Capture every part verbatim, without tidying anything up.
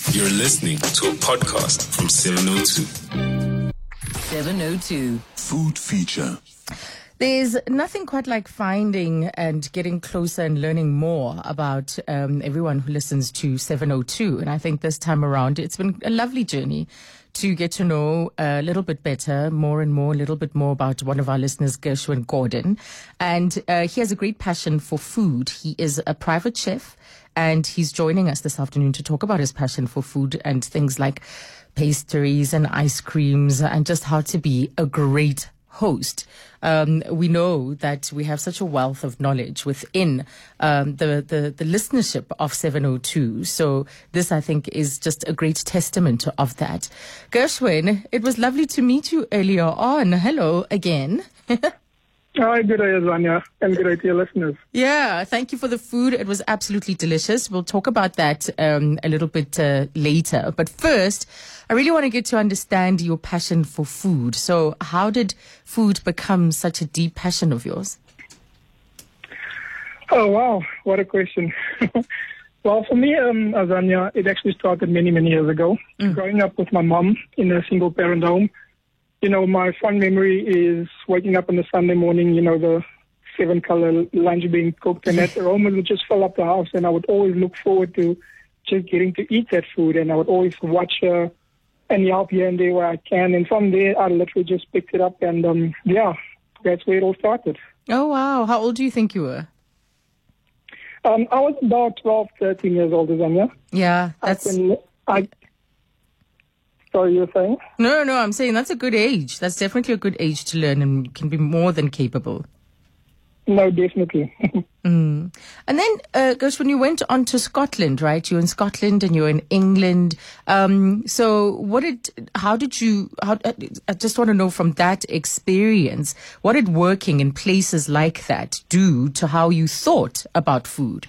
You're listening to a podcast from seven oh two. seven oh two. Food feature. There's nothing quite like finding and getting closer and learning more about um, everyone who listens to seven oh two. And I think this time around, it's been a lovely journey to get to know a little bit better, more and more, a little bit more about one of our listeners, Gershwin Gordon. And uh, he has a great passion for food. He is a private chef, and he's joining us this afternoon to talk about his passion for food and things like pastries and ice creams and just how to be a great host. Um, we know that we have such a wealth of knowledge within um, the, the, the listenership of seven oh two. So this, I think, is just a great testament of that. Gershwin, it was lovely to meet you earlier on. Hello again. Hi, good day, Azania, and good day to your listeners. Yeah, thank you for the food. It was absolutely delicious. We'll talk about that um, a little bit uh, later. But first, I really want to get to understand your passion for food. So how did food become such a deep passion of yours? Oh, wow. What a question. Well, for me, um, Azania, it actually started many, many years ago. Mm. Growing up with my mom in a single-parent home. You know, my fond memory is waking up on a Sunday morning, you know, the seven-color lunch being cooked, and that aroma would just fill up the house, and I would always look forward to just getting to eat that food, and I would always watch uh, and help here and there where I can, and from there, I literally just picked it up, and um, yeah, that's where it all started. Oh, wow. How old do you think you were? Um, I was about twelve, thirteen years old, Azania. Yeah, that's... I can, I, Sorry, you were saying? No, no, no, I'm saying that's a good age. That's definitely a good age to learn and can be more than capable. No, definitely. mm. And then, uh, Gersh, when you went on to Scotland, right? You were in Scotland and you were in England. Um, so what did, how did you, how, I just want to know from that experience, what did working in places like that do to how you thought about food?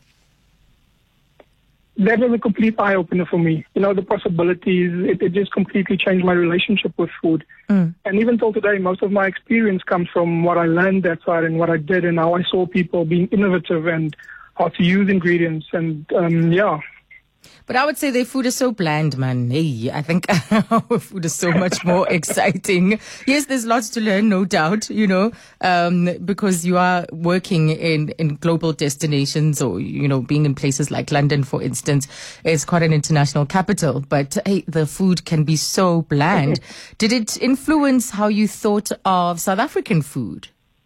That was a complete eye-opener for me. You know, the possibilities, it, it just completely changed my relationship with food. Mm. And even till today, most of my experience comes from what I learned that side and what I did and how I saw people being innovative and how to use ingredients. And, um, yeah. But I would say their food is so bland, man. Hey, I think our food is so much more exciting. Yes, there's lots to learn, no doubt, you know, um, because you are working in, in global destinations or, you know, being in places like London, for instance, is quite an international capital. But hey, the food can be so bland. Did it influence how you thought of South African food?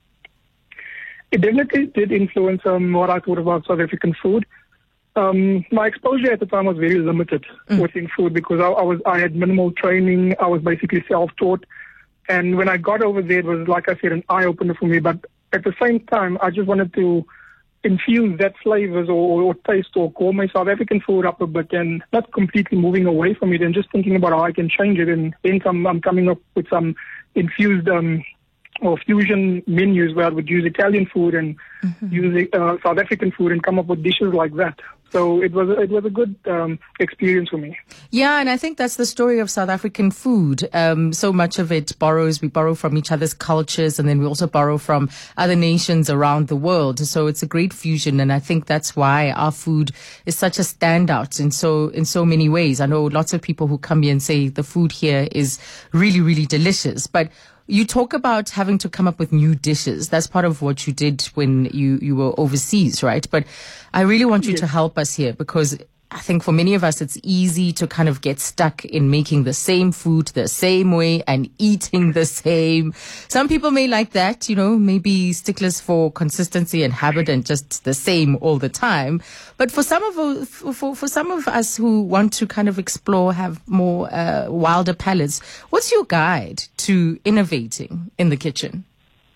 It definitely did influence um, what I thought about South African food. Um, my exposure at the time was very limited mm. within food because I, I was I had minimal training. I was basically self-taught, and when I got over there, it was, like I said, an eye-opener for me. But at the same time, I just wanted to infuse that flavors or, or taste or gourmet South African food up a bit, and not completely moving away from it, and just thinking about how I can change it. And then some, I'm coming up with some infused um, or fusion menus where I would use Italian food and mm-hmm. use uh, South African food and come up with dishes like that. So it was it was a good um, experience for me. Yeah, and I think that's the story of South African food. Um, so much of it borrows, we borrow from each other's cultures, and then we also borrow from other nations around the world. So it's a great fusion, and I think that's why our food is such a standout in so in so many ways. I know lots of people who come here and say the food here is really, really delicious, but you talk about having to come up with new dishes. That's part of what you did when you, you were overseas, right? But I really want you yes. to help us here because I think for many of us, it's easy to kind of get stuck in making the same food the same way and eating the same. Some people may like that, you know, maybe sticklers for consistency and habit and just the same all the time. But for some of for for some of us who want to kind of explore, have more uh, wilder palates, what's your guide to innovating in the kitchen?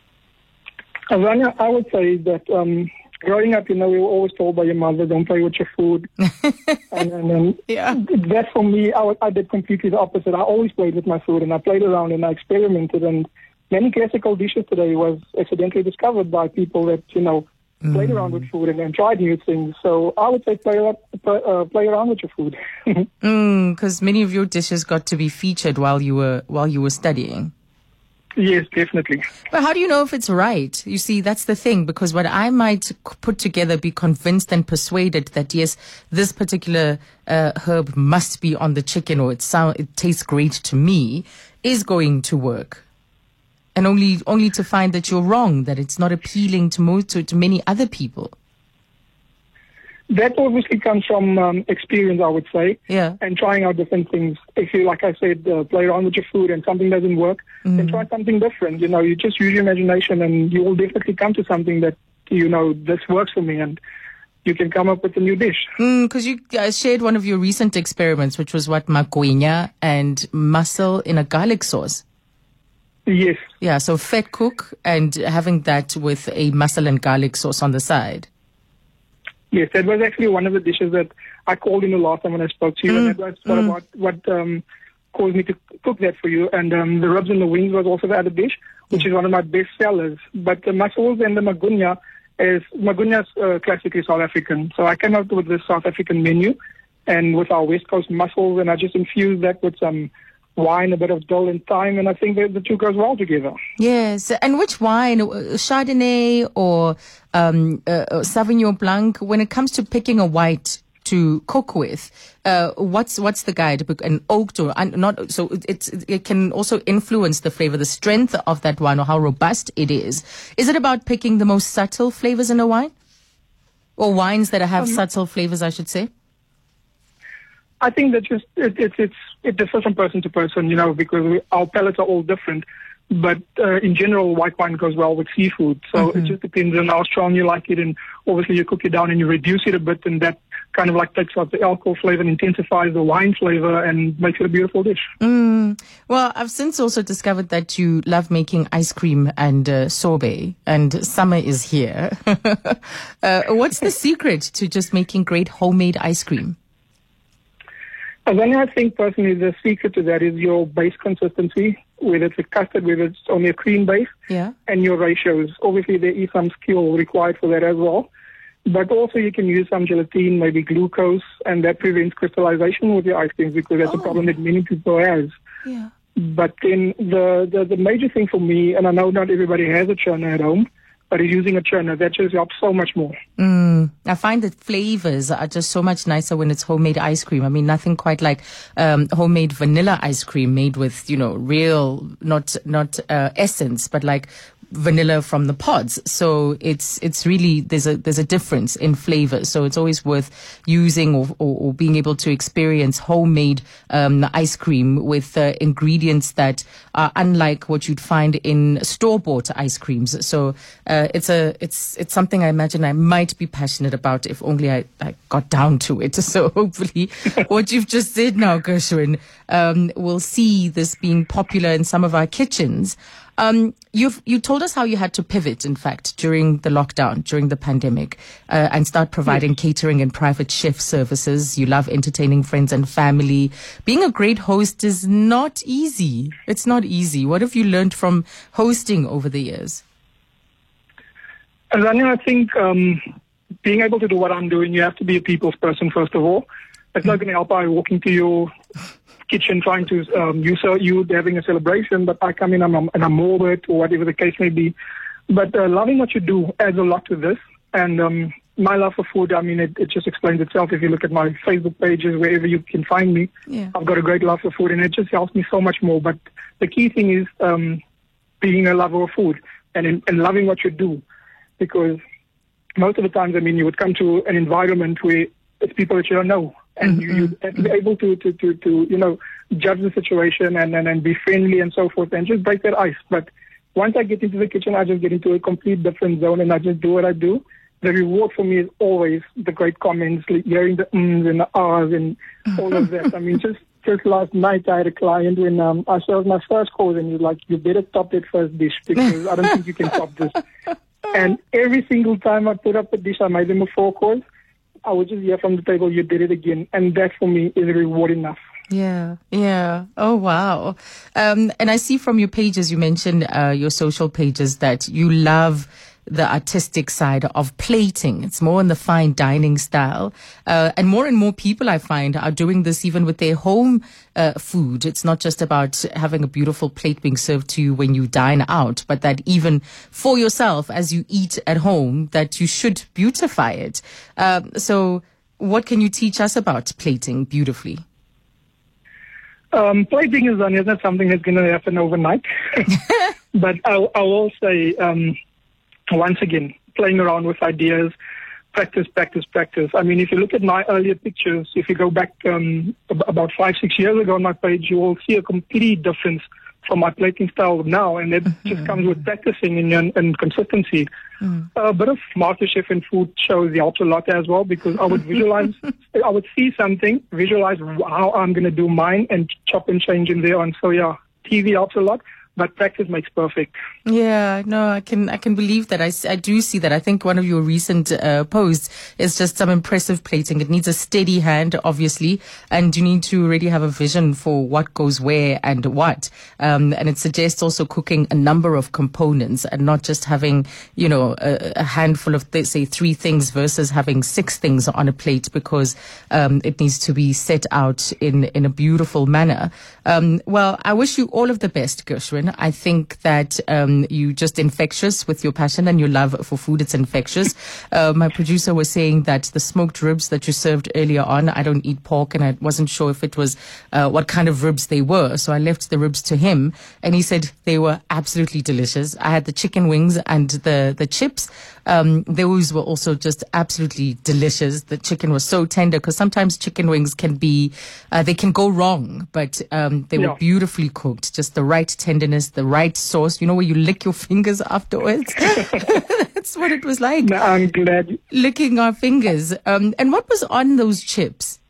Azania, I would say that um, growing up, you know, we were always told by your mother, don't play with your food. and and um, yeah. that for me, I, I did completely the opposite. I always played with my food and I played around and I experimented. And many classical dishes today was accidentally discovered by people that, you know, mm. played around with food and, and tried new things. So I would say play, uh, play around with your food. Because mm, many of your dishes got to be featured while you were while you were studying. Yes, definitely. But how do you know if it's right? You see, that's the thing, because what I might c- put together, be convinced and persuaded that, yes, this particular uh, herb must be on the chicken, or it sound, it tastes great to me, is going to work. And only only to find that you're wrong, that it's not appealing to most, to, to many other people. That obviously comes from um, experience, I would say, Yeah. and trying out different things. If you, like I said, uh, play around with your food and something doesn't work, Mm. then try something different. You know, you just use your imagination and you will definitely come to something that, you know, this works for me, and you can come up with a new dish. Because you uh, shared one of your recent experiments, which was what, magwinya and mussel in a garlic sauce. Yes. Yeah, so fat cook and having that with a mussel and garlic sauce on the side. Yes, that was actually one of the dishes that I called in the last time when I spoke to you, Mm. and that was what, Mm. about, what um, caused me to cook that for you. And um, the ribs and the wings was also the other dish, which is one of my best sellers. But the mussels and the magwinya is, magwinya is uh, classically South African. So I came up with this South African menu, and with our West Coast mussels, and I just infused that with some wine, a bit of dill and thyme, and I think that the two goes well together. Yes, and which wine, uh, Chardonnay or um, uh, uh, Sauvignon Blanc? When it comes to picking a white to cook with, uh, what's what's the guide? Bec- An oaked or un- not? So it, it's it can also influence the flavor, the strength of that wine, or how robust it is. Is it about picking the most subtle flavors in a wine, or wines that have Um, subtle flavors, I should say? I think that just it, it's it's it differs from person to person, you know, because we, our palates are all different. But uh, in general, white wine goes well with seafood. So Mm-hmm. it just depends on how strong you like it, and obviously you cook it down and you reduce it a bit, and that kind of like takes out the alcohol flavor and intensifies the wine flavor and makes it a beautiful dish. Mm. Well, I've since also discovered that you love making ice cream and uh, sorbet, and summer is here. uh, what's the secret to just making great homemade ice cream? And then I think personally the secret to that is your base consistency, whether it's a custard, whether it's only a cream base, Yeah. and your ratios. Obviously there is some skill required for that as well. But also you can use some gelatin, maybe glucose, and that prevents crystallization with your ice creams, because that's Oh. a problem that many people have. Yeah. But then the, the, the major thing for me, and I know not everybody has a churner at home, but is using a churner, that just helps so much more. Mm. I find that flavors are just so much nicer when it's homemade ice cream. I mean, nothing quite like um, homemade vanilla ice cream made with, you know, real, not not uh, essence, but like vanilla from the pods. So it's it's really there's a there's a difference in flavor. So it's always worth using or or, or being able to experience homemade um, ice cream with uh, ingredients that are unlike what you'd find in store bought ice creams. So uh, it's a it's it's something I imagine I might be passionate about if only I, I got down to it. So hopefully what you've just said now, Gershwin, um, we'll see this being popular in some of our kitchens. Um, you've, you told us how you had to pivot, in fact, during the lockdown, during the pandemic, uh, and start providing catering and private chef services. You love entertaining friends and family. Being a great host is not easy. It's not easy. What have you learned from hosting over the years? And then I think um, being able to do what I'm doing, you have to be a people's person, first of all. It's not going to help by walking to your kitchen trying to um, you so you having a celebration, but I come in and I'm, and I'm morbid or whatever the case may be. But uh, loving what you do adds a lot to this. And um, my love for food, I mean, it, it just explains itself. If you look at my Facebook pages, wherever you can find me, Yeah. I've got a great love for food, and it just helps me so much more. But the key thing is um, being a lover of food and, and loving what you do, because most of the times, I mean, you would come to an environment where it's people that you don't know. And you, you have to be able to, to, to, to, you know, judge the situation and, and, and be friendly and so forth and just break that ice. But once I get into the kitchen, I just get into a complete different zone and I just do what I do. The reward for me is always the great comments, like hearing the ums and the ahs and all of that. I mean, just just last night I had a client when um, I served my first course and he was like, you better top that first dish because I don't think you can top this. And every single time I put up a dish, I made them a four course. I would just hear from the table, you did it again. And that for me is reward enough. Yeah, yeah. Oh, wow. Um, and I see from your pages, you mentioned uh, your social pages that you love the artistic side of plating. It's more in the fine dining style. Uh, and more and more people, I find, are doing this even with their home uh, food. It's not just about having a beautiful plate being served to you when you dine out, but that even for yourself, as you eat at home, that you should beautify it. Uh, so what can you teach us about plating beautifully? Um, plating is is not something that's going to happen overnight. But I, I will say, um, once again, playing around with ideas, practice, practice, practice. I mean, if you look at my earlier pictures, if you go back um, ab- about five, six years ago on my page, you will see a complete difference from my plating style now, and it mm-hmm. just comes with practicing and, and, and consistency. Mm. A bit of MasterChef and food shows helps a lot as well, because I would visualize, I would see something, visualize how I'm going to do mine, and chop and change in there. And so, yeah, T V helps a lot. But practice makes perfect. Yeah, no, I can I can believe that. I, I do see that. I think one of your recent uh, posts is just some impressive plating. It needs a steady hand, obviously, and you need to really have a vision for what goes where and what. Um, and it suggests also cooking a number of components and not just having, you know, a, a handful of, th- say, three things versus having six things on a plate, because um, it needs to be set out in, in a beautiful manner. Um, well, I wish you all of the best, Gershwin. I think that um, you're just infectious with your passion and your love for food. It's infectious. Uh, my producer was saying that the smoked ribs that you served earlier on, I don't eat pork, and I wasn't sure if it was uh, what kind of ribs they were. So I left the ribs to him, and he said they were absolutely delicious. I had the chicken wings and the, the chips. Um, those were also just absolutely delicious. The chicken was so tender, because sometimes chicken wings can be, uh, they can go wrong, but um, they yeah. were beautifully cooked. Just the right tenderness, the right sauce. You know, where you lick your fingers afterwards? That's what it was like. No, I'm glad. Licking our fingers. Um, and what was on those chips?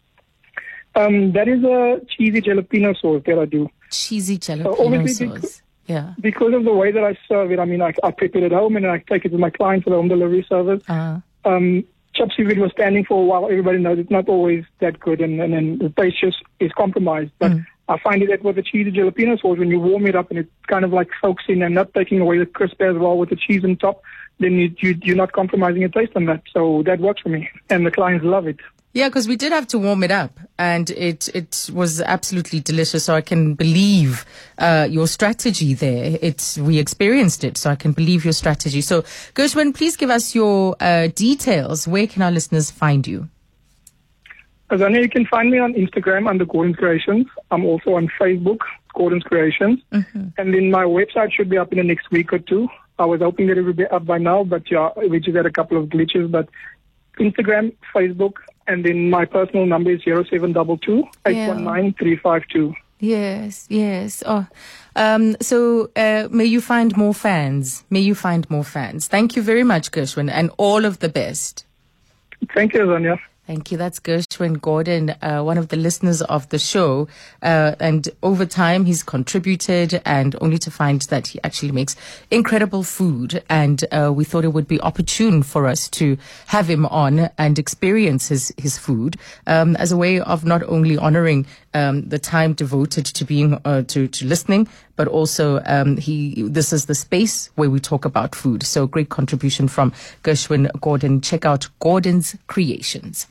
Um, that is a cheesy jalapeno sauce that I do. Cheesy jalapeno so sauce. Yeah. Because of the way that I serve it, I mean, I, I prepare it at home and I take it to my clients for the home delivery service. Uh-huh. Um, chopped seaweed was standing for a while. Everybody knows it's not always that good, and, and, and the taste just is compromised. But mm. I find it that with the cheesy jalapeno sauce, when you warm it up and it kind of like soaks in and not taking away the crisp as well with the cheese on top, then you, you, you're not compromising your taste on that. So that works for me, and the clients love it. Yeah, because we did have to warm it up, and it it was absolutely delicious. So I can believe uh, your strategy there. It's we experienced it, so I can believe your strategy. So Gershwin, please give us your uh, details. Where can our listeners find you? Azania, you can find me on Instagram under Gordon's Creations. I'm also on Facebook, Gordon's Creations. Mm-hmm. And then my website should be up in the next week or two. I was hoping that it would be up by now, but yeah, we just had a couple of glitches. But Instagram, Facebook, and then my personal number is zero seven two two, eight one nine, three five two. Yes, yes. Oh, um, so uh, may you find more fans. May you find more fans. Thank you very much, Gershwin, and all of the best. Thank you, Azania. Thank you. That's Gershwin Gordon, uh, one of the listeners of the show. Uh, and over time, he's contributed, and only to find that he actually makes incredible food. And uh, we thought it would be opportune for us to have him on and experience his, his food um, as a way of not only honoring um, the time devoted to being uh, to, to listening, but also um, he. This is the space where we talk about food. So great contribution from Gershwin Gordon. Check out Gordon's Creations.